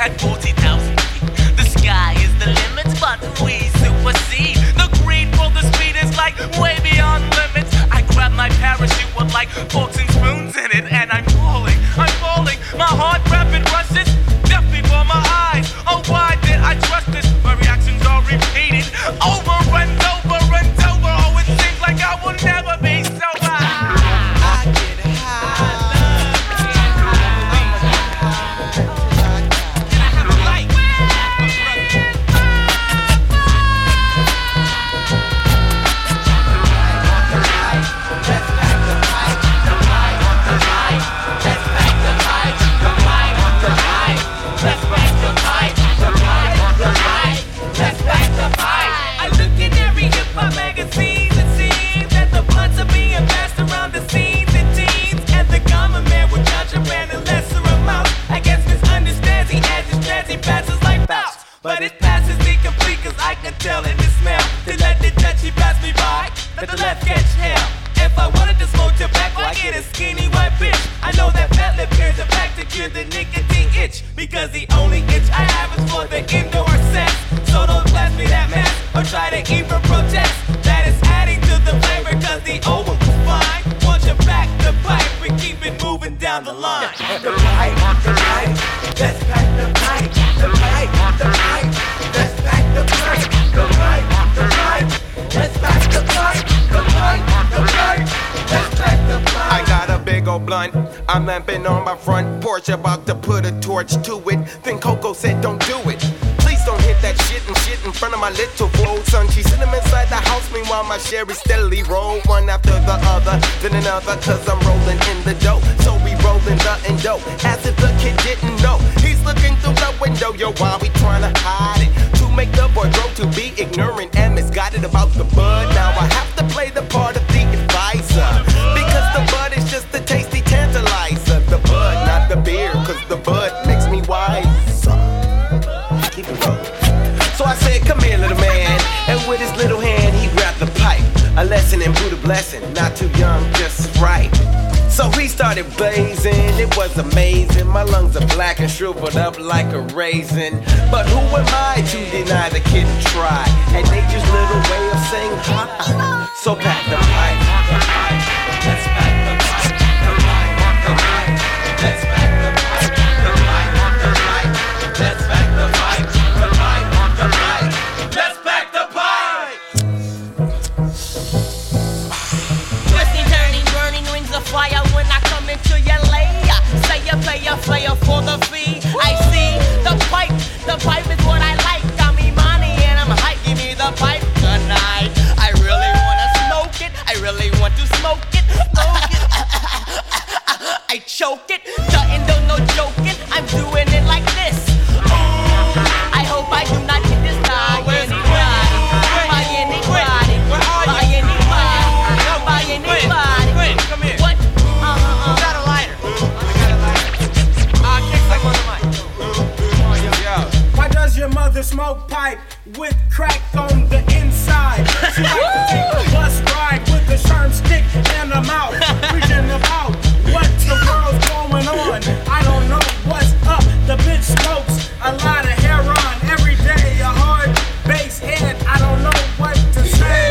at 40,000 feet. The sky is the limit, but we supersede. The greed for the speed is like way beyond limits. I grab my parachute with like forks and spoons in it, and I'm falling. My heart rapid rushes, death before my eyes. Oh, why did I trust this? My reactions are repeated over and over and over. Oh, it seems like I will never be sober. I get high. But it passes incomplete, cause I can tell in the smell. They let the touchy pass me by, let the left catch hell. If I wanted to smoke tobacco, I get a skinny white bitch. I know that fat lip here's a pack to cure the nicotine itch. Because the only itch I have is for the indoor sex. So don't blast me that mess, or try to even protest. That is adding to the flavor, cause the old one was fine. Once you back the pipe, we keep it moving down the line. The pipe, let's pack the pipe. The pipe, let's pack the pipe. The pipe, let's pack the pipe. The pipe, let's pack the pipe. I got a big old blunt, I'm lamping on my front porch, about to put a torch to it. Then Coco said don't do it. Please don't hit that shit in front of my little old son. She's sitting inside the house, meanwhile my Sherry steadily roll one after the other, then another, cause I'm rolling in the dough. So we rolling the endo, as if the kid didn't know. He's looking through the window, yo, why we tryna hide it? To make the boy grow to be ignorant and misguided about the bud. Now I have to play the part of the advisor, because the bud is just a tasty tantalizer. The bud, not the beer, cause the bud makes me wiser. Keep it rolling. So I said, come here, little man. And with his little hand, he grabbed the pipe. A lesson in Buddha blessing, not too young, just right. So he started blazing, it was amazing. My lungs are black and shriveled up like a raisin. But who am I to deny the kid to try? And nature's little way of saying hi. So pack the pipe. Let's pack the pipe. Let's pack the pipe. Let's pack the pipe. Let's pack the pipe. Twisting, turning, burning rings of fire when I come into your lair. Say you pay a player for the fee. I see the pipe is what I like. Got me money and I'm hype. Give me the pipe tonight. I really wanna smoke it. I really want to smoke it. I choke it. Nothing, no joking. I'm doing it like this. I hope I do not get this time. Come here. What? I got a lighter. Kicks like on the mic. Why does your mother smoke pipe with crack on the inside? She likes to take a bus ride with a sharp stick in her mouth, preaching about what the world's going on. I don't know what's up. The bitch smokes a lot of heroin every day. A hard bass head. I don't know what to say.